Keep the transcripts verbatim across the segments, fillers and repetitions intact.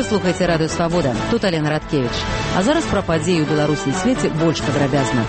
слухаеце радыё «Свабода». Тут Алена Радкевіч. А зараз пра падзеі ў Беларусі і свеце больш падрабязна.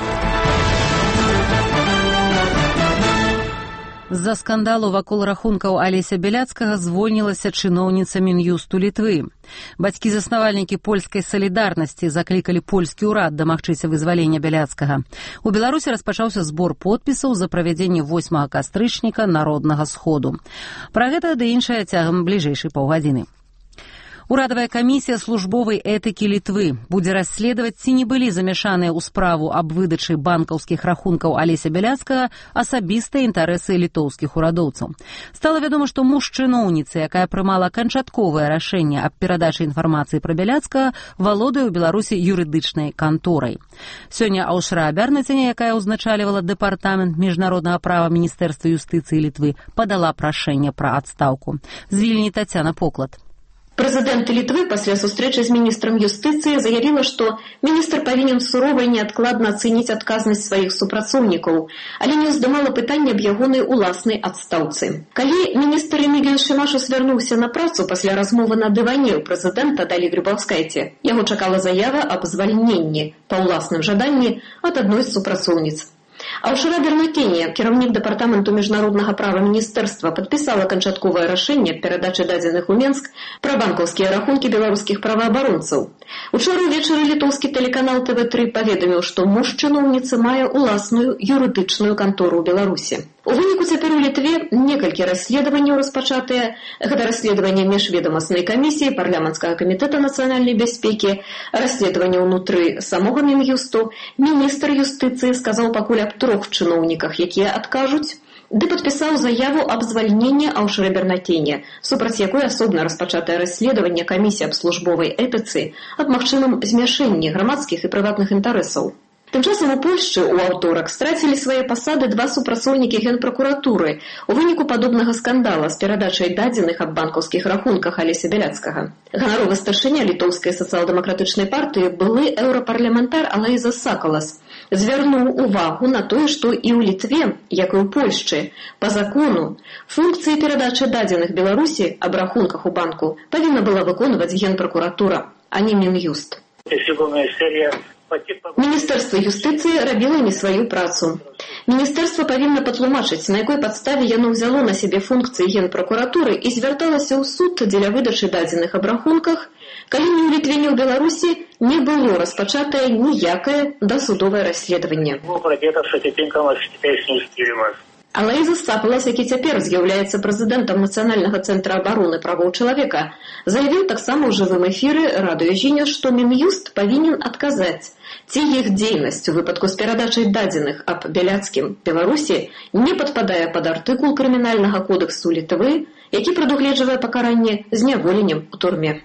З-за скандалу вакол рахункаў Алеся Бяляцкага звольнілася чыноўніца Мін'юсту Літвы. Бацькі-заснавальнікі польскай салідарнасці заклікалі польскі ўрад дамагчыся вызвалення Бяляцкага. У Беларусі распачаўся збор подпісаў за правядзенне восьмага кастрычніка народнага сходу. Пра гэта ды іншае цягам бліжэйшай паўгадзіны. Урадавая камісія службовай этыкі Літвы будзе расследаваць, ці не былі замяшаныя ў справу аб выдачы банкаўскіх рахункаў Алеся Бяляцкага асабістыя інтарэсы літоўскіх урадоўцаў. Стала вядома, што муж чыноўніцы, якая прымала канчатковае рашэнне аб перадачы інфармацыі пра Бяляцкага, валодае ў Беларусі юрыдычнай канторай. Сёння Аўшра Бярнацяне, якая ўзначальвала дэпартамент міжнароднага права Міністэрства юстыцыі Літвы, падала прашэнне пра адстаўку. З Вільні Тацяна Поклад. Прэзідэнт Літвы пасля сустрэчы з міністрам юстыцыі заявіла, што міністр павінен сурова і неадкладна ацэніць адказнасць сваіх супрацоўнікаў, але не ўздымала пытанне аб ягонай уласнай адстаўцы. Калі міністр Рэмігіюш Шымашус вярнуўся на працу пасля размовы на дыване ў прэзідэнта Далі Грыбаўскайце, яго чакала заява аб звальненні па ўласным жаданні ад адной з супрацоўніц. Аўшра Бярнацяне, кіраўнік дэпартаменту міжнароднага права міністэрства, падпісала канчатковае рашэнне аб перадачы дадзеных у Менск пра банкаўскія рахункі беларускіх праваабаронцаў. Учора ўвечары літоўскі тэлеканал тэ вэ тры паведаміў, што муж чыноўніцы мае ўласную юрыдычную кантору ў Беларусі. У выніку цяпер у Літве некалькі расследаванняў распачатыя. Гэта расследаванне міжведамаснай камісіі парламенцкага камітэта нацыянальнай бяспекі, расследаванне ўнутры самога Мін'юсту. Міністр юстыцыі сказаў пакуль аб трох чыноўніках, якія адкажуць, ды падпісаў заяву аб звальненні Аўшры Бярнацяне, супраць якой асобна распачатае расследаванне камісіі аб службовай этыцы аб магчымым змяшэнні грамадскіх і прыватных інтарэсаў. Тым часам у Польшчы ў аўторак страцілі свае пасады два супрацоўнікі генпракуратуры ў выніку падобнага скандала з перадачай дадзеных аб банкаўскіх рахунках Алеся Бяляцкага. Ганаровы старшыня літоўскай сацыял-дэмакратычнай партыі, былы еўрапарламентар Алаіза Сакалас, звярнуў увагу на тое, што і ў Літве, як і ў Польшчы, па закону, функцыі перадачы дадзеных Беларусі аб рахунках у банку павінна была выконваць генпракуратура, а не Мін'юст. Міністэрства юстыцыі рабіла не сваю працу. Міністэрства павінна патлумачыць, на якой падставе яно ўзяло на сябе функцыі генпракуратуры і звярталася ў суд дзеля выдачы дадзеных аб рахунках, калі ні ў Літве, ні ў Беларусі не было распачатае ніякае дасудовае расследаванне. Алаіза Сакалас, які цяпер з'яўляецца прэзідэнтам Нацыянальнага цэнтра абароны правоў чалавека, заявіў таксама ў жывым эфіры радыё Жіня, што Мін'юст павінен адказаць, ці іх дзейнасць у выпадку з перадачай дадзеных аб Бяляцкім Беларусі не падпадае пад артыкул крымінальнага кодэксу Літвы, які прадугледжвае пакаранне зняволеннем у турме.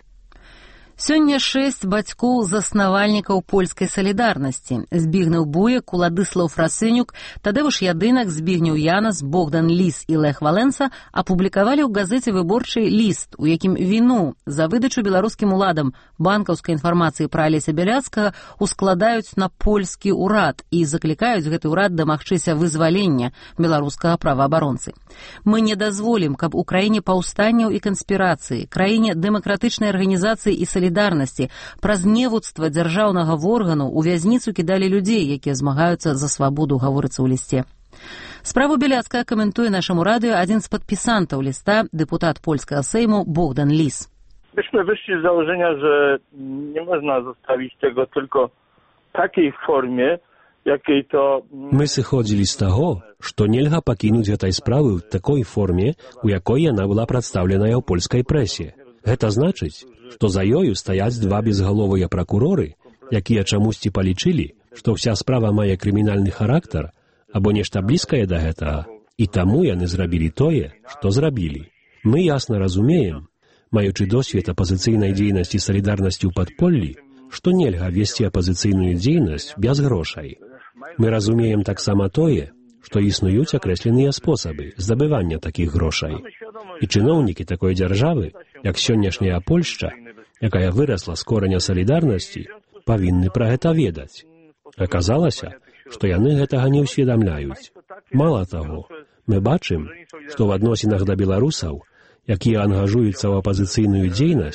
Сёння шэсць бацькоў-заснавальнікаў польскай салідарнасці. Збігнеў Буек, Уладыслаў Фрасынюк, Тадеуш Ядынак, Збігнеў Янас, Богдан Ліс і Лэх Валенса апублікавалі ў газеце «Выборчы» ліст, у якім віну за выдачу беларускім уладам банкаўскай інфармацыі пра Алеся Бяляцкага ускладаюць на польскі ўрад і заклікаюць гэты ўрад дамагчыся вызвалення беларускага праваабаронцы. Мы не дазволім, каб у краіне паўстанняў і канспірацыі, краіне дэмакратычнай арганізацыі і салідарнасці праз невуцтва дзяржаўнага органу ў вязніцу кідалі людзей, якія змагаюцца за свабоду, гаворыцца ў лісце. Справу Бяляцкага каментуе нашаму радыё адзін з падпісантаў ліста, дэпутат польскага сейму Богдан Лис. Myśmy wyszli z założenia, że nie można zostawić tego tylko w takiej formie, jakiej to... My сыходзілі з таго, што нельга пакінуць гэтай справы ў такой форме, у якой яна была прадстаўленая ў польскай прэсе. Гэта значыць, што за ёю стаяць два безгаловыя пракуроры, якія чамусьці палічылі, што ўся справа мае крымінальны характар або нешта блізкае да гэтага, і таму яны зрабілі тое, што зрабілі. Мы ясна разумеем, маючы досвед апазіцыйнай дзейнасці салідарнасці ў падполлі, што нельга весці апазіцыйную дзейнасць без грошай. Мы разумеем таксама тое, што існуюць акрэсленыя спосабы здабывання такіх грошай. І чыноўнікі такой дзяржавы, як сённяшняя Польшча, якая вырасла з кораня салідарнасці, павінны пра гэта ведаць. Аказалася, што яны гэтага не ўсведамляюць. Мала таго, мы бачым, што ў адносінах да беларусаў, якія ангажуюцца ў апазіцыйную дзейнасць,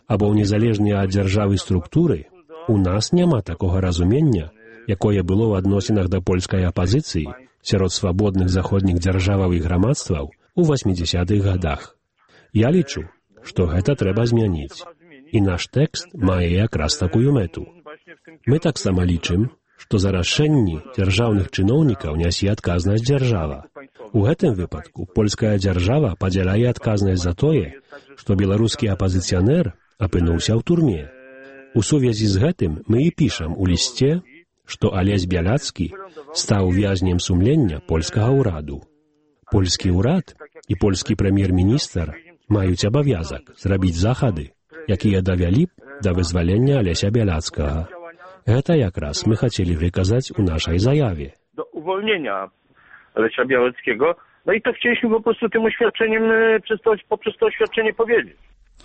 або ў незалежныя ад дзяржавы структуры, у нас няма такога разумення, якое было ў адносінах да польскай апазіцыі сярод свабодных заходніх дзяржаваў і грамадстваў у васьмідзясятых гадах. Я лічу, што гэта трэба змяніць. І наш тэкст мае якраз такую мэту. Мы таксама лічым, што за рашэнні дзяржаўных чыноўнікаў нясе адказнасць дзяржава. У гэтым выпадку польская дзяржава падзяляе адказнасць за тое, што беларускі апазіцыянер апынуўся ў турме. У сувязі з гэтым мы і пішам у лісце, што Алесь Бяляцкі стаў вязнем сумлення польскага ўраду. Польскі ўрад і польскі прэм'ер-міністр маюць абавязак зрабіць захады, якія давялі б да вызвалення Алеся Бяляцкага. Гэта якраз мы хацелі выказаць у нашай заяве. Do uwolnienia Alesia Białeckiego. No i to chcieliśmy po prostu tym oświadczeniem, przez to, poprzez to oświadczenie powiedzieć.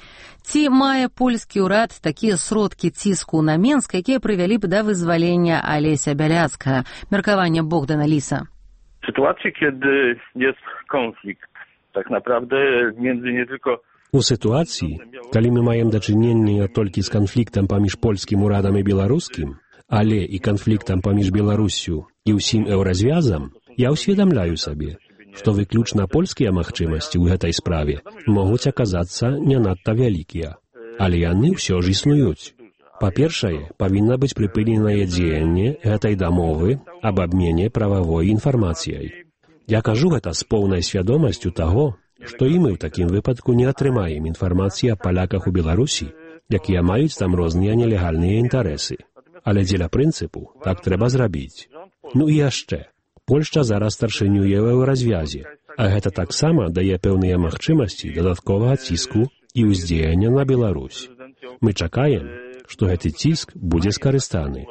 Ці мае польскі ўрад такія сродкі ціску на Менск, якія прывялі б да вызвалення Алеся Бяляцкага? Меркаванне Богдана Ліса. W sytuacji, kiedy jest konflikt, tak naprawdę między nie tylko... У сітуацыі, калі мы маем дачыненне толькі з канфліктам паміж польскім урадам і беларускім, але і канфліктам паміж Беларуссю і ўсім еўразвязам, я ўсведамляю сабе, што выключна польскія магчымасці ў гэтай справе могуць аказацца не надта вялікія. Але яны ўсё ж існуюць. Па-першае, павінна быць прыпыненае дзеянне гэтай дамовы аб абмене прававой інфармацыяй. Я кажу гэта з поўнай свядомасцю таго, што і мы ў такім выпадку не атрымаем інфармацыі аб паляках у Беларусі, якія маюць там розныя нелегальныя інтарэсы. Але дзеля прынцыпу так трэба зрабіць. Ну і яшчэ. Польшча зараз старшынюе ў еўразвязе, а гэта таксама дае пэўныя магчымасці дадатковага ціску і ўздзеяння на Беларусь. Мы чакаем, што гэты ціск будзе скарыстаны.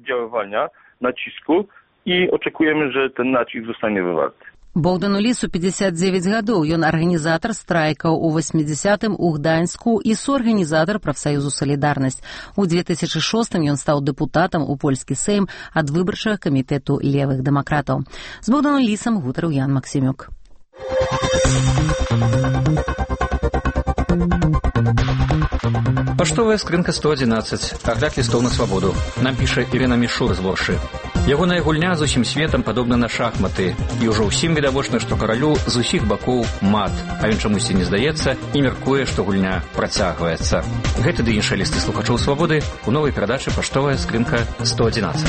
Nacisku i oczekujemy, że ten nacisk zostanie wywarty. Богдану Лісу пятьдесят девять гадоў. Ён арганізатар страйкаў у восьмідзясятым у Гданьску і суарганізатар прафсаюзу «Салідарнасць». У две тысячы шостым ён стаў дэпутатам у польскі Сейм ад выбарчага камітэту левых дэмакратаў. З Богданом Лісам гутарыў Ян Максімюк. Паштовая скрынка сто адзінаццаць. Агляд лістоў на свабоду. Нам піша Ірына Мішур з Воршы. Ягоная гульня з усім светам падобна на шахматы, і ўжо ўсім відавочна, што каралю з усіх бакоў мат, а ён чамусьці не здаецца і мяркуе, што гульня працягваецца. Гэты ды іншыя лісты слухачоў свабоды у новай перадачы «Паштовая скрынка сто адзінаццаць».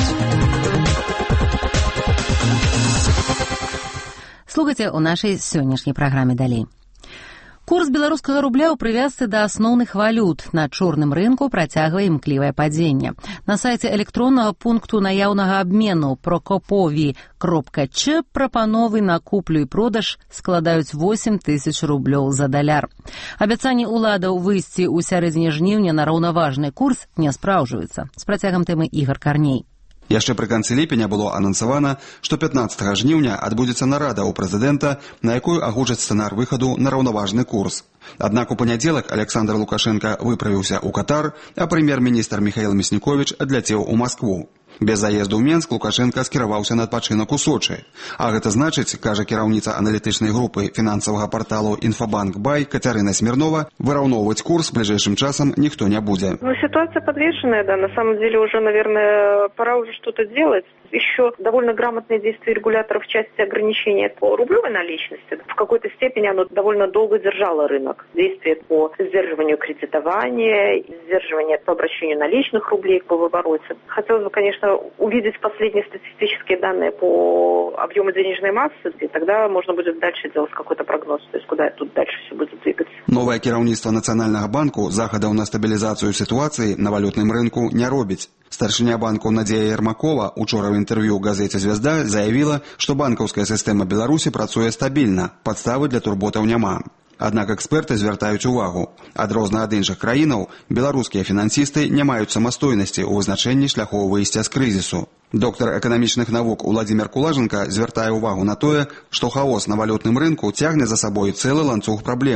Слухайце ў нашай сённяшняй праграме далей. Курс беларускага рубля ў прывязцы да асноўных валют на чорным рынку працягвае імклівае падзенне. На сайце электроннага пункту наяўнага абмену прокопові кропка ч прапановы на куплю і продаж складаюць восемь тысяч рублёў за даляр. Абяцанні ўладаў выйсці ў сярэдзіне жніўня на раўнаважны курс не спраўджваюцца. З працягам тэмы Ігар Карней. Яшчэ пры канцы ліпеня было анансавана, што пятнаццатага жніўня адбудзецца нарада ў прэзідэнта, на якой агучаць сцэнар выхаду на раўнаважны курс. Аднак у панядзелак Александр Лукашенко выправіўся ў Катар, а прэм'ер-міністр Міхаіл Мясніковіч адляцеў у Маскву. Без заезду ў Менск Лукашенко скіраваўся на адпачынак у Сочы. А гэта значыць, кажа кіраўніца аналітычнай групы фінансавага парталу «Инфобанк Бай» Катерина Смирнова, выраўноўваць курс ближайшим часом никто не будет. Ну, ситуация подвешенная, да, на самом деле уже, наверное, пора уже что-то делать. Еще довольно грамотные действия регуляторов в части ограничения по рублевой наличности. В какой-то степени оно довольно долго держало рынок. Действия по сдерживанию кредитования, сдерживание по обращению наличных рублей по обороте. Хотелось бы, конечно, увидеть последние статистические данные по объему денежной массы, и тогда можно будет дальше делать какой-то прогноз, то есть куда тут дальше все будет двигаться. Новое кіраўніцтва Нацыянальнага банку захадаў на стабілізацыю сітуацыі на валютным рынку не робіць. Старшыня банку Надзея Ермакова учора ў інтэрв'ю газеце «Звезда» заявіла, што банкаўская сістэма Беларусі працуе стабільна, падставы для турботаў няма. Аднак эксперты звяртаюць увагу. Адрознна ад іншых краінаў, беларускія фінансісты не маюць самастойнасці ў вызначэнні шляхоў выйсця з крызісу. Доктар эканамічных навук Уладзімир Кулаженко звяртае ўвагу на тое, што хаос на валютным рынку цягне за сабой цэлы ланцуг праблемаў.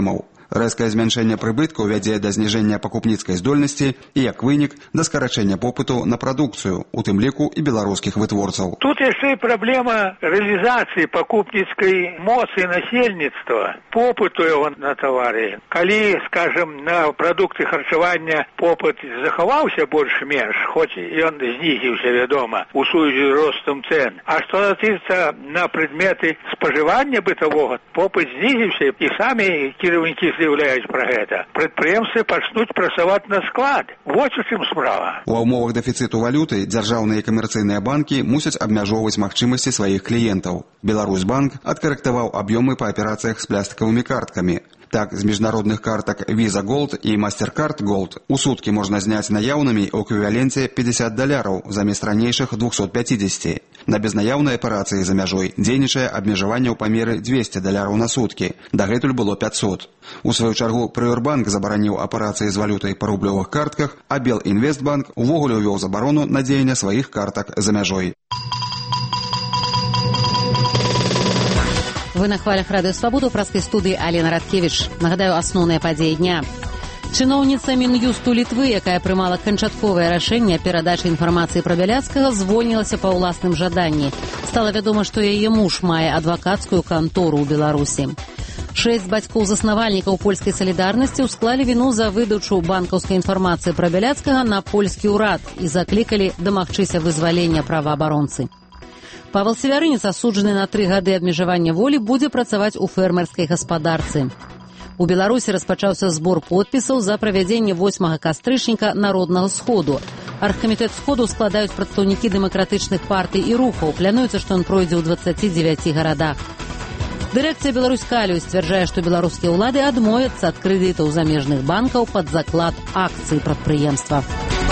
Рэзкае змяншэнне прыбыткаў вядзе да зніжэння пакупніцкай здольнасці і, як вынік, да скарачэння попыту на прадукцыю, у тым ліку і беларускіх вытворцаў. Тут яшчэ і праблема рэалізацыі пакупніцкай моцы насельніцтва, попыту яго на тавары. Калі, скажем, на прадукты харчавання попыт захаваўся больш-менш, хоць ён знізіўся, вядома, у сувязі з ростам цен. А што датычыцца на прадметы спажывання бытавога, попыт знізіўся, і самі кіраўнікі заявляюць пра гэта. Прадпрыемствы пачнуць працаваць на склад. Вось у чым справа. У умовах дэфіцыту валюты дзяржаўныя і камерцыйныя банкі мусяць абмяжоўваць магчымасці сваіх кліентаў. Беларусьбанк адкарэктаваў аб'ёмы па аперацыях з плястыкавымі карткамі. Так, з міжнародных картак Visa Gold і MasterCard Gold у суткі можна зняць наяўнымі ў эквіваленце пятьдесят даляраў замест ранейшых двухсот пятидесяти. На безнаяўнай аперацыі за мяжой дзейнічае абмежаванне ў памеры двести даляраў на суткі. Дагэтуль было пятьсот. У сваю чаргу Прыорбанк забараніў аперацыі з валютай па рублёвых картках, а Белінвестбанк увогуле ўвёў забарону на дзеянне сваіх картак за мяжой. Вы на хвалях Радыё Свабода, у праскай студыі Алена Радкевіч. Нагадаю, асноўныя падзеі дня. Чыноўніца Мін'юсту Літвы, якая прымала канчатковае рашэнне перадачы інфармацыі пра Бяляцкага, звольнілася па ўласным жаданні. Стала вядома, што яе муж мае адвакацкую кантору ў Беларусі. Шэсць бацькоў-заснавальнікаў польскай салідарнасці ўсклалі віну за выдачу банкаўскай інфармацыі пра Бяляцкага на польскі ўрад і заклікалі дамагчыся вызвалення праваабаронцы. Павел Севярынец, асуджаны на тры гады абмежавання волі, будзе працаваць у фермерскай гаспадарцы. У Беларусі распачаўся збор подпісаў за правядзенне восьмага кастрычніка народнага сходу. Аргкамітэт сходу складаюць прадстаўнікі дэмакратычных партый і рухаў. Плануецца, што ён пройдзе ў дваццаці дзевяці гарадах. Дырэкцыя Беларуськалію сцвярджае, што беларускія ўлады адмовяцца ад крэдытаў замежных банкаў пад заклад акцый прадпрыемства.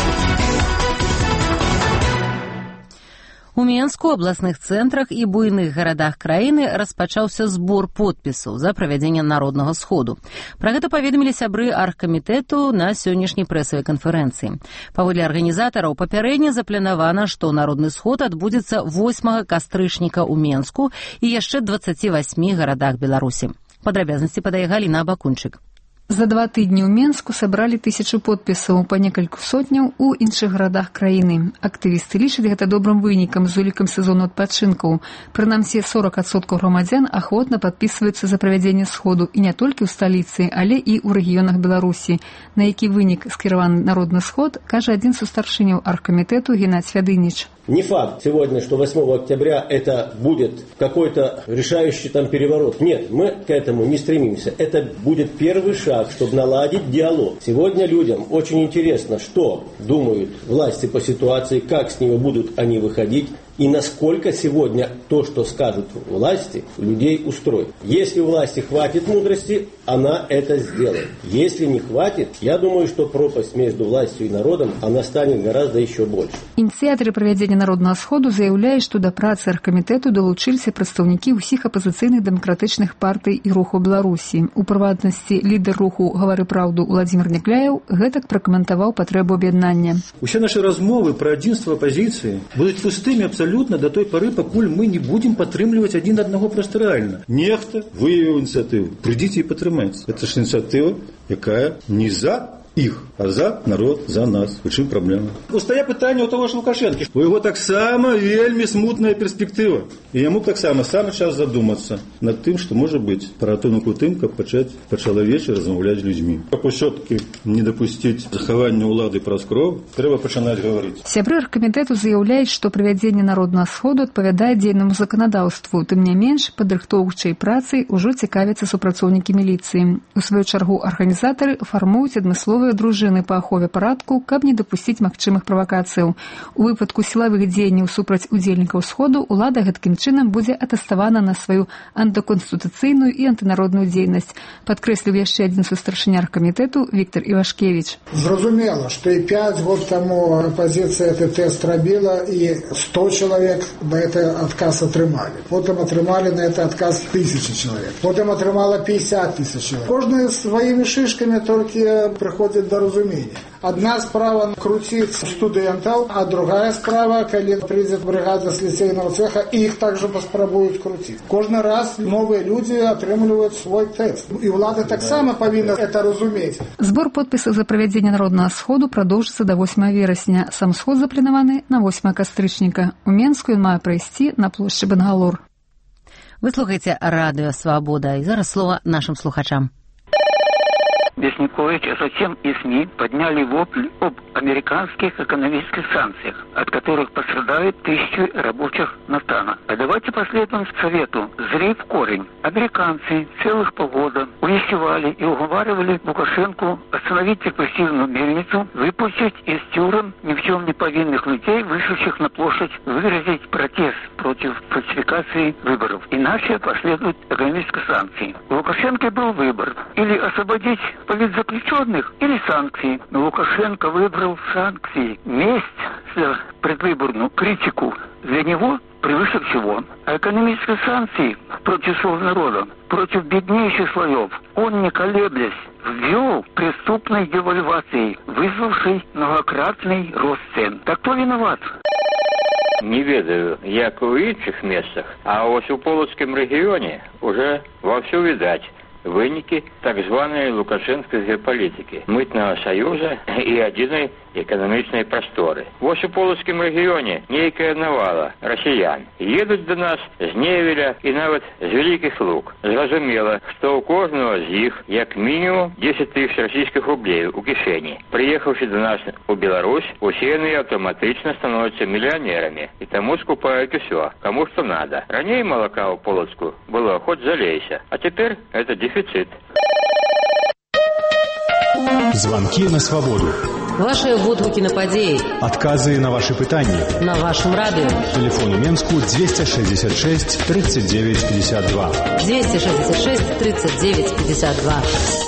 У Менску, абласных цэнтрах і буйных гарадах краіны распачаўся збор подпісаў за правядзенне народнага сходу. Пра гэта паведамілі сябры аргкамітэту на сённяшняй прэсавай канферэнцыі. Паводле арганізатараў, папярэдне запланавана, што народны сход адбудзецца восьмага кастрычніка ў Менску і яшчэ дваццаці васьмі гарадах Беларусі. Падрабязнасці падае Галіна Абакунчык. За два тыдні ў Менску сабралі тысячу подпісаў, па некалькі сотняў у іншых гарадах краіны. Актывісты лічаць гэта добрым вынікам з улікам сезону адпачынкаў. Прынамсі, сорок адсоткаў грамадзян ахвотна падпісваюцца за правядзенне сходу і не толькі ў сталіцы, але і ў рэгіёнах Беларусі. На які вынік скіраваны народны сход, кажа адзін са старшыняў аргкамітэту Геннадзь Фядыніч. Не факт сегодня, что восьмого октября это будет какой-то решающий там переворот. Нет, мы к этому не стремимся. Это будет первый шаг, чтобы наладить диалог. Сегодня людям очень интересно, что думают власти по ситуации, как с нее будут они выходить. И насколько сегодня то, что скажут власти, людей устроит. Если у власти хватит мудрости, она это сделает. Если не хватит, я думаю, что пропасть между властью и народом, она станет гораздо еще больше. Ініцыятары правядзення народнага сходу заяўляюць, што да працы аргкамітэту далучыліся прадстаўнікі ўсіх апазіцыйных дэмакратычных партый і руху Беларусі. У прыватнасці лідар руху «Гавары праўду» Владзімір Някляеў гэтак пракаментаваў патрэбу аб'яднання. Усе нашы размовы пра адзінства апазіцыі будуць пустымі абсалютна до той поры, пакуль мы не будем падтрымліваць адзін аднаго проста рэальна. Нехта выявіў ініцыятыву. Прыйдзіце і падтрымайце. Гэта ж ініцыятыва, якая не за іх, а за народ, за нас. У чым праблема? Устае пытанне ў таго ж Лукашэнкі. У яго таксама вельмі смутная перспектыва. І яму таксама самы час задумацца над тым, што можа быць паратунак у тым, каб пачаць па-чалавечы размаўляць з людзьмі. Каб усё-такі не дапусціць захавання ўлады праз кроў, трэба пачынаць гаварыць. Сябры аргкамітэту заяўляюць, што правядзенне народнага сходу адпавядае дзейнаму заканадаўству. Тым не менш, падрыхтоўчай працай ужо цікавяцца супрацоўнікі міліцыі. У сваю чаргу арганізатары фармуюць адмысловыя дружыны па ахове парадку, каб не дапусціць магчымых правакацыяў. У выпадку сілавых дзеянняў супраць удзельнікаў сходу ўлада гэткім чынам будзе атэставана на сваю антыконстытуцыйную і антынародную дзейнасць, падкрэсліў яшчэ адзін са старшыня аргкамітэту Віктор Івашкевіч. Зразумела, што і пять год таму апозіцыя гэты тэст рабіла, і сто чалавек на гэты адказ атрымалі. Потым атрымалі на гэты адказ тысячи чалавек. Потым атрымала пятьдесят тысяч чалавек. Кожны сваімі шышкамі толькі прыходзіць доходит до разумения. Одна справа крутить студентов, а другая справа, когда придет бригада с лицейного цеха, их также попробуют крутить. Каждый раз новые люди отрымливают свой текст. И влада так само повинна это разуметь. Збор подпісаў за правядзенне народнага сходу прадоўжыцца да восьмага верасня. Сам сход запланаваны на восьмага кастрычніка. У Менску ён мае прайсці на плошчы Бангалор. Вы слухаеце радыё «Свабода», і зараз слова нашим слухачам. Мясникович, а затем и СМИ подняли вопль об американских экономических санкциях, от которых пострадают тысячи рабочих Натана. А давайте последуем совету. Зри в корень. Американцы целых полгода увещевали и уговаривали Лукашенко остановить репрессивную мельницу, выпустить из тюрем ни в чем не повинных людей, вышедших на площадь, выразить протест против фальсификации выборов. Иначе последуют экономические санкции. У Лукашенко был выбор. Или освободить политзаключенных или санкции. Но Лукашенко выбрал санкции. Месть за предвыборную критику для него превыше всего. А экономические санкции против своего народа, против беднейших слоев, он, не колеблясь, ввел преступной девальвацией, вызвавшей многократный рост цен. Так кто виноват? Не ведаю, як у інших местах, а ось у Полоцком регионе уже вовсю видать выники так званой лукашенской геополитики, мытного союза и единой экономичной просторы. Вось у Полоцком регионе нейкая навала россиян едут до нас з Невеля и нават з Великих Луг. Зразумела, что у каждого из них як минимум десять тысяч российских рублей у кишени. Приехавши до нас у Беларусь, усе они автоматично становятся миллионерами и тому скупают все, кому что надо. Ранее молока у Полоцку было хоть залейся, а теперь это дефицит. Звонки на свободу. Ваши водгукі на падзеі. Адказы на ваши пытанні. На вашем радио. Телефон у Менску двести шестьдесят шесть тридцать девять пятьдесят два. двести шестьдесят шесть тридцать девять пятьдесят два.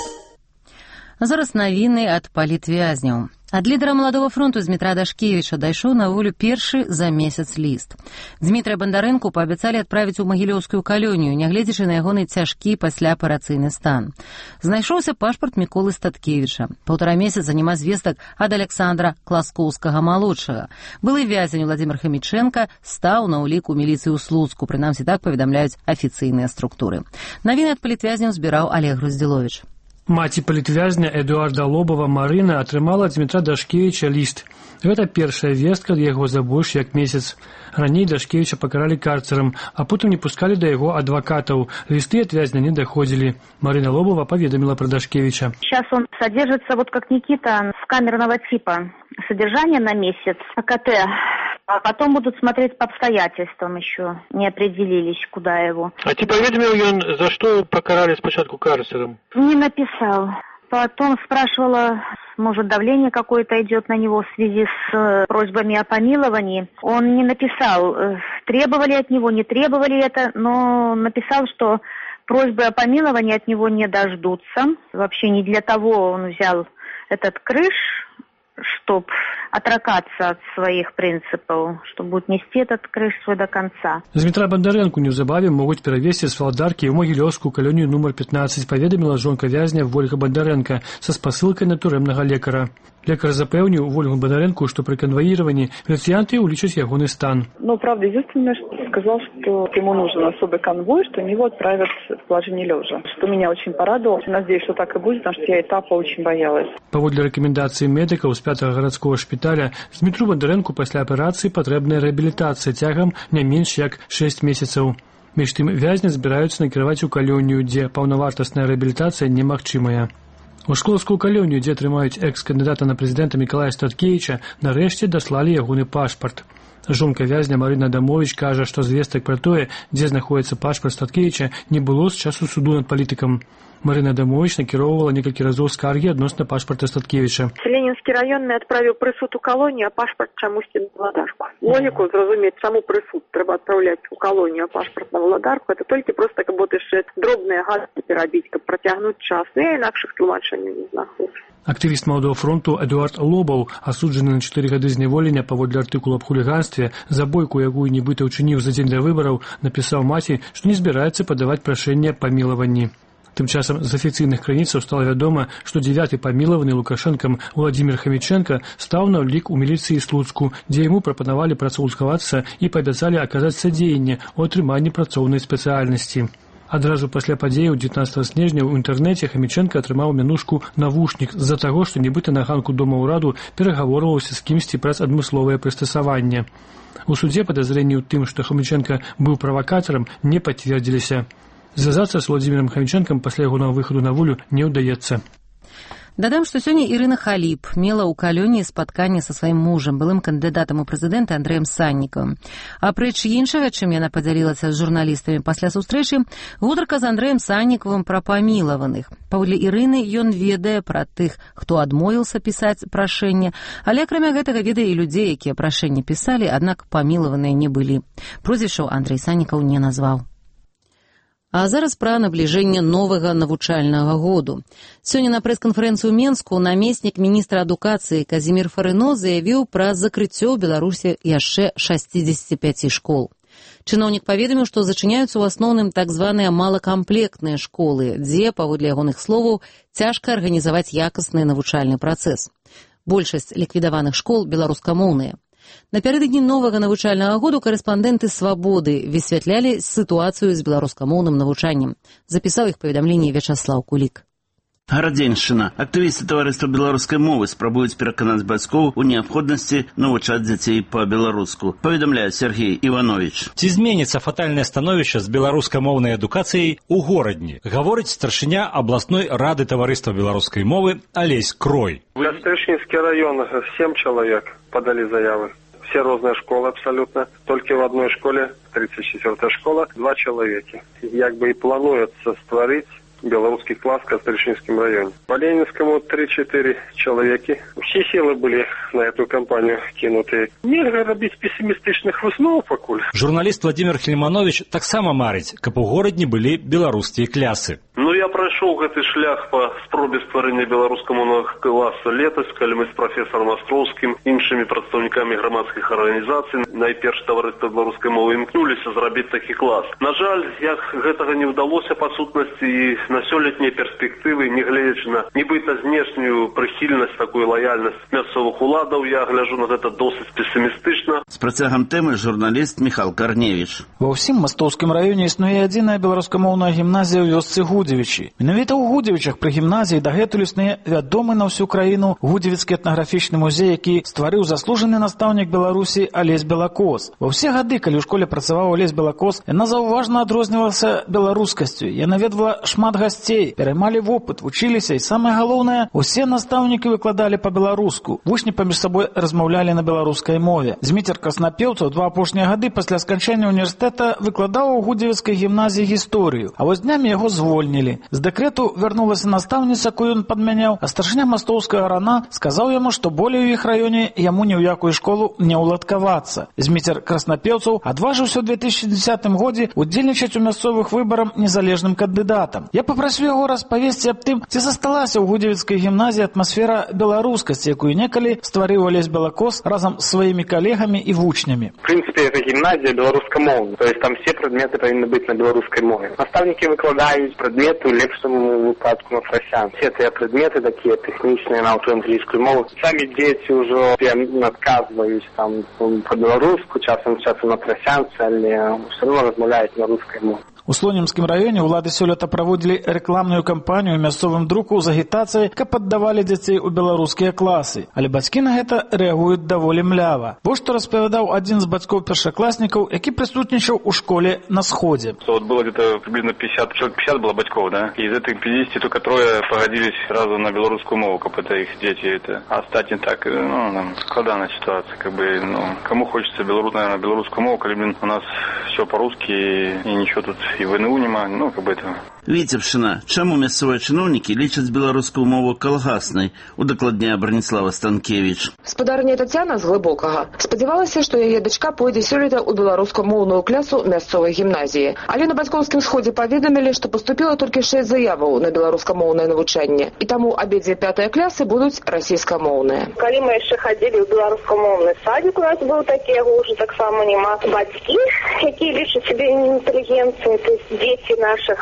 Зараз навіны ад палітвязняў. Ад лідара Маладога фронту Дмітра Дашкевіча дайшоў на волю першы за месяц ліст. Дмітрая Бандарэнку паабяцалі адправіць у магілёўскую калонію, нягледзячы на ягоны цяжкі пасляапарацыйны стан. Знайшоўся пашпарт Міколы Статкевіча. Паўтара месяца няма звестак ад Александра Класкоўскага-малодшага. Былы вязень Владзімир Хамічэнка стаў на ўліку міліцыі ў Слуцку, прынамсі так паведамляюць афіцыйныя структуры. Навіны ад палітвязняў збіраў Олег Груздзіловіч. Маці палітвязня Эдуарда Лобова Марына атрымала ад Дмітра Дашкевіча ліст. Гэта першая вестка ад яго за больш як месяц. Раней Дашкевіча пакаралі карцерам, а потым не пускалі да яго адвакатаў. Лісты ад вязня не даходзілі. Марына Лобова паведаміла пра Дашкевіча. Сейчас он содержится, вот как Никита, в камерного типа. Содержание на месяц, АКТ. А потом будут смотреть по обстоятельствам еще. Не определились, куда его. А ці паведаміў ён, за што пакаралі спачатку карцерам? Не написал. Потом спрашивала, может, давление какое-то идет на него в связи с просьбами о помиловании. Он не написал, требовали от него, не требовали это, но написал, что просьбы о помиловании от него не дождутся. Вообще не для того он взял этот крыш, чтобы отракаться от своих принципов, что будет нести этот крыш свой до конца. Дмітра Бандарэнку неўзабаве могуць перавесці з Валадаркі ў магілёўскую калонію нумар пятнадцать, паведаміла жонка вязня Вольга Бандарэнка са спасылкай на турэмнага лекара. Лекар запэўніў Вольгу Бандарэнку, што пры канваіраванні міліцыянты улічаць ягоны стан. Ну, правда, единственное, что сказал, что ему нужен особый конвой, что его отправят в положение лежа. Что меня очень порадовало. Надеюсь, что так и будет, потому что я этапа очень боялась. Паводле рэкамендацыі медыкаў з пятага гарадскога шпіталя, Дмітру Бандарэнку пасля аперацыі патрэбная рэабілітацыя цягам не менш як шэсць месяцаў. Між тым вязня збіраюцца накіраваць у калонію, дзе паўнавартасная рэабілітацыя немагчымая. У шклоўскую калонію, дзе трымаюць экс-кандыдата на прэзідэнта Мікалая Статкевіча, нарэшце даслалі ягоны пашпарт. Жонка вязня Марына Адамович кажа, што звестак пра тое, дзе знаходзіцца пашпарт Статкевіча, не было з часу суду над палітыкам. Марына Адамович накіроўвала некалькі разоў скаргі адносна пашпарта Статкевіча. Ленінскі раённы адправіў прысуд у калонію, а пашпарт чамусьці на Валадарку. Логіку зразумець, чаму прысуд трэба адпраўляць у калонію, а пашпарт на Валадарку, это толькі проста, каб вот яшчэ дробныя гадкі перабіць, каб працягнуць час. Я інакшых тлумачэнняў не знаходжу. Актывіст Маладога фронту Эдуард Лобаў, асуджаны на чатыры гады зняволення паводле артыкула аб хуліганстве, за бойку, якую нібыта ўчыніў за дзень да выбараў, напісаў маці, што не збіраецца падаваць прашэнне аб памілаванні. Тым часам з афіцыйных крыніцаў стала вядома, што дзевяты памілаваны Лукашэнкам Владзімір Хамічэнка стаў на ўлік у міліцыі Слуцку, дзе яму прапанавалі працаўладкавацца і паабяцалі аказаць садзеянне ў атрыманні працоўнай спецыяльнасці. Адразу пасля падзеяў дзевятнаццатага снежня ў інтэрнэце Хамічэнка атрымаў мянушку «навушнік» з-за таго, што нібыта на ганку дома ўраду перагаворваўся з кімсьці праз адмысловае прыстасаванне. У судзе падазрэнні ў тым, што Хамічэнка быў правакатарам, не пацвердзіліся. Звязацца з Владзімірам Хамічэнкам пасля ягонага выхаду на волю не ўдаецца. Дадам, што сёння Ірына Халіп мела ў Калёне спатканне са сваім мужам, былым кандыдатам у прэзідэнты Андрэем Саннікавым. Апроч іншага, чым яна падзялілася з журналістамі пасля сустрэчы, гутарка з Андрэем Саннікавым пра памілаваных. Паводле Ірыны, ён ведае пра тых, хто адмовіўся пісаць прашэнне, але акрамя гэтага ведае і людзей, якія прашэнне пісалі, аднак памілаваныя не былі. Прозвішчаў Андрэй Саннікаў не назваў. А зараз пра набліжэнне новага навучальнага году. Сёння на прэс-канферэнцыю ў Менску намеснік міністра адукацыі Казімір Фарыно заявіў пра закрыццё ў Беларусі яшчэ шасцідзесяці пяці школ. Чыноўнік паведаміў, што зачыняюцца ў асноўным так званыя малакамплектныя школы, дзе, паводле ягоных словаў, цяжка арганізаваць якасны навучальны працэс. Большасць ліквідаваных школ беларускамоўныя. Напярэдадні новага навучальнага году карэспандэнты «Свабоды» высвятлялі сітуацыю з беларускамоўным навучаннем. Запісаў іх паведамленне Вячаслаў Кулік. Гарадзеншчына. Актывісты таварыства беларускай мовы спрабуюць пераканаць бацькоў у неабходнасці навучаць дзяцей па-беларуску. Паведамляе Сергей Іванович. Ці зменіцца фатальнае становішча з беларускамоўнай адукацыяй у горадні? Гаворыць старшыня абласной рады таварыства беларускай мовы Алесь Крой. Кастрычніцкі раён, семь человек подали заявы. Все разные школы абсолютно. Только в одной школе, тридцать четвёртая школа, два человека. Як бы и плануется створить белорусский класс в Кастрычніцкім районе. По Ленинскому три-четыре человеки. Все силы были на эту кампанию кинуты. Нельзя робить пессимистичных высновов покуль. Журналист Владимир Хельманович таксама марыць, каб у горадні былі беларускія клясы. Ну, я прайшоў гэты шлях па спробе стварэння беларускамоўнага класа летась, калі мы з прафесарам Астроўскім, іншымі прадстаўнікамі грамадскіх арганізацый, найперш таварыства беларускай мовы, імкнуліся зрабіць такі клас. На жаль, як гэтага не ўдалося па сутнасці, і на сёлетнія перспектывы, не гледзячы на нібыта знешнюю прыхільнасць, такую лаяльнасць мясцовых уладаў, я гляджу на гэта досыць пессімістычна. З працягам тэмы журналіст Міхал Карневіч. Ва ўсім Мастоўскім раёне існуе адзіная беларускамоўная гімназія ў вёсцы Гудзевічы. Менавіта ў Гудзевічах пры гімназіі дагэтуль існуе вядомы на ўсю краіну Гудзевіцкі этнаграфічны музей, які стварыў заслужаны настаўнік Беларусі Алесь Белакос. Ва ўсе гады, калі ў школе працаваў Алесь Белакос, яна заўважна адрознівалася беларускасцю. Яна ведала шмат гасцей, пераймалі вопыт, вучыліся, і самае галоўнае, усе настаўнікі выкладалі па-беларуску. Вучні паміж сабой размаўлялі на беларускай мове. Зміцер Краснапеўцаў два апошнія гады пасля сканчэння універсітэта выкладаў у Гудзевіцкай гімназіі гісторыю, а вось днямі яго звольнілі. З дэкрэту вярнулася настаўніца, якую ён падмяняў, а старшыня мастоўскага рана сказаў яму, што болей у іх раёне яму ні ў якую школу не ўладкавацца. Зміцер Краснапеўцаў адважыўся ў две тысячы дзесятым годзе удзельнічаць у мясцовых выбарах незалежным кандыдатам. Я папрасіў яго распавесці аб тым, ці засталася ў Гудзевіцкай гімназіі атмасфера беларускасці, якую некалі стварыў Алесь Белакос разам з сваімі калегамі і вучнямі. В принципе, это гимназия белорусскомовная, то есть там все предметы повинны быть на белорусской мове. Наставники выкладывают предметы в лепшему выпадку на фрасян. Все эти предметы такие техничные на английскую мову. Сами дети уже отказываются там по-белоруску, часом часом на фрасянцы, але все равно размовляют на русской мове. У Слонімскім раёне ўлады сёлета праводзілі рэкламную кампанію ў мясцовым друку з агітацыяй, каб аддавалі дзяцей у беларускія класы. Але бацькі на гэта рэагуюць даволі млява. Вось што распавядаў адзін з бацькоў першакласнікаў, які прысутнічаў у школе на сходзе. Вот было где-то приблизно пятьдесят, человек пятьдесят было батьков, да? И из этих пятидесяти только трое погодились сразу на белорусскую мову, как это их дети. Это. А стать не так, ну, там, складанная ситуация, как бы, ну, кому хочется белорус, наверное, белорусскую мову, коли, блин, у нас все по-русски и, и ничего тут и в эн у нема, ну, как бы это... Віцебшчына. Чаму мясцовыя чыноўнікі лічаць беларускую мову калгаснай? Удакладняе Браніслава Станкевіч. Спадарня Тацяна з Глыбокага спадзявалася, што яе дачка пойдзе сёлета ў беларускамоўную клясу мясцовай гімназіі. Але на бацькоўскім сходзе паведамілі, што паступіла толькі шэсць заяваў на беларускамоўнае навучанне. І таму абедзве пятыя клясы будуць расійскамоўныя. Калі мы яшчэ хадзілі ў беларускамоўны садик, у нас быў такі, яго ўжо таксама няма. Бацькі, якія лічаць сябе інтэлігенцыяй, то есть дзеці нашых мясцовых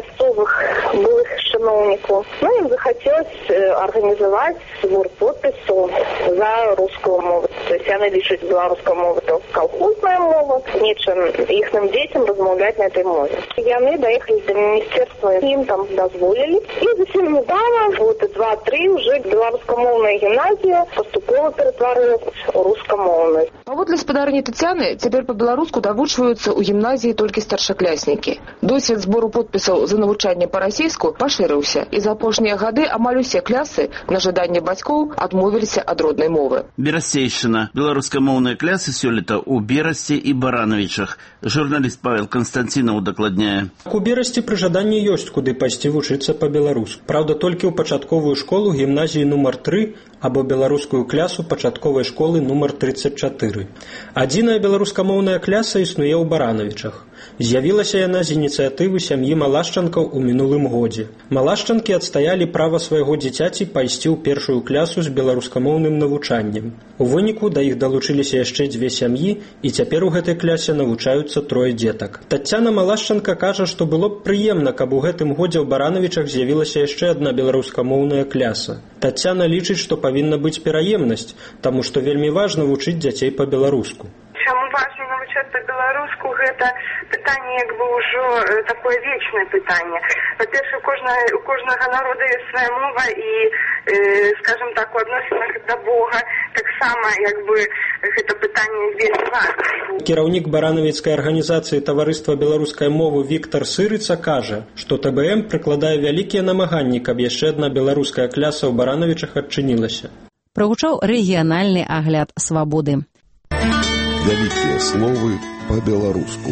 мясцовых былых чыноўнікаў. Ну, ім захацелось арганізаваць збор подпісаў за рускую мову. То есть яны лічаць беларускую мову то колхозная мова, нечым іхным дзецям размаўляць на этой мове. Яны даехалі до міністэрства, ім там дазволілі. І зусім недавно, вот два-три, уже беларускамоўная гімназія паступова ператварылася ў рускамоўную. Паводле спадарні Тацяны, цяпер па-беларуску давучваюцца ў гімназіі толькі старшакляснікі. Досвед збору подпісаў за навучанне па-расійску пашырыўся, і за апошнія гады амаль усе клясы на жаданне бацькоў адмовіліся ад роднай мовы. Берасцейшчына. Беларускамоўныя клясы сёлета ў Берасці і Барановічах. Журналіст Павел Константинов дакладняе. У Берасці пры жаданні ёсць куды пайсці вучыцца па-беларуску. Праўда, толькі ў пачатковую школу гімназіі нумар тры або беларускую клясу пачатковай школы нумар тридцать чатыры. Адзіная беларускамоўная кляса існуе ў Барановічах. З'явілася яна з ініцыятывы сям'і Малашчанкаў у мінулым годзе. Малашчанкі адстаялі права свайго дзіцяці пайсці ў першую клясу з беларускамоўным навучаннем. У выніку да іх далучыліся яшчэ дзве сям'і, і цяпер у гэтай клясе навучаюцца трое дзетак. Тацяна Малашчанка кажа, што было б прыемна, каб у гэтым годзе ў Барановічах з'явілася яшчэ адна беларускамоўная кляса. Тацяна лічыць, што павінна быць пераемнасць, таму што вельмі важна вучыць дзяцей па-беларуску. Чаму важна навучаць па-беларуску, гэта пытанне як бы ўжо такое вечнае пытанне. Па-перше, у кожнага, у кожнага народа ёсць свая мова і, э, скажем так, у адносінах да Бога таксама як бы гэта пытанне вельмі важнае. Кіраўнік баранавіцкай арганізацыі таварыства беларускай мовы Віктор Сырыца кажа, што Тэ Бэ Эм прыкладае вялікія намаганні, каб яшчэ адна беларуская кляса ў Барановічах адчынілася. Прагучаў рэгіянальны агляд свабоды. Вялікія словы па-беларуску.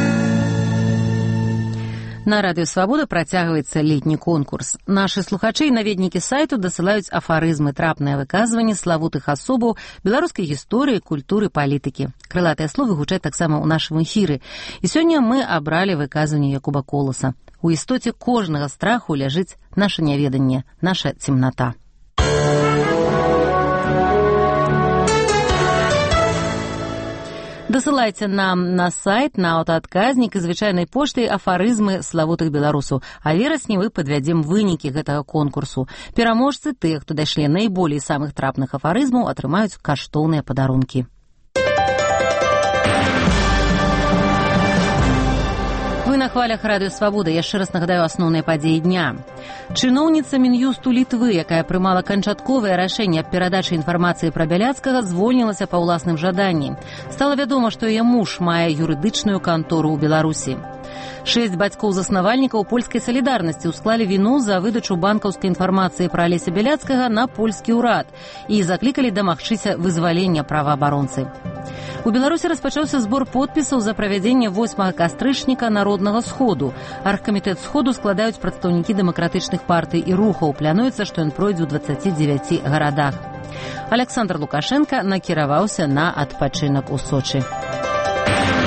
На радыё «Свабода» працягваецца летні конкурс. Нашы слухачы і наведнікі сайту дасылаюць афарызмы, трапныя выказванні славутых асобаў беларускай гісторыі, культуры, палітыкі. Крылатыя словы гучаць таксама ў нашым эфіры. І сёння мы абралі выказванне Якуба Коласа. У істоце кожнага страху ляжыць наша няведанне, наша цемната. Дасылайце нам на сайт, на аўтаадказнік і звычайнай поштай афарызмы славутых беларусаў. А верасні мы падвядзем вынікі гэтага конкурсу. Пераможцы, тыя, хто дайшлі найболей самых трапных афарызмаў, атрымаюць каштоўныя падарункі. Вы на хвалях радыё «Свабода». Яшчэ раз нагадаю асноўныя падзеі дня. Чыноўніца Мін'юсту Літвы, якая прымала канчатковае рашэнне аб перадачы інфармацыі пра Бяляцкага, звольнілася па ўласным жаданні. Стала вядома, што яе муж мае юрыдычную кантору ў Беларусі. Шэсць бацькоў-заснавальнікаў польскай салідарнасці ўсклалі віну за выдачу банкаўскай інфармацыі пра Алеся Бяляцкага на польскі ўрад і заклікалі дамагчыся вызвалення праваабаронцы. У Беларусі распачаўся збор подпісаў за правядзенне восьмага кастрычніка народнага сходу. Аргкамітэт сходу складаюць прадстаўнікі дэмакратычных партый і рухаў. Плануецца, што ён пройдзе ў дваццаці дзевяці гарадах. Александр Лукашенко накіраваўся на адпачынак у Сочы.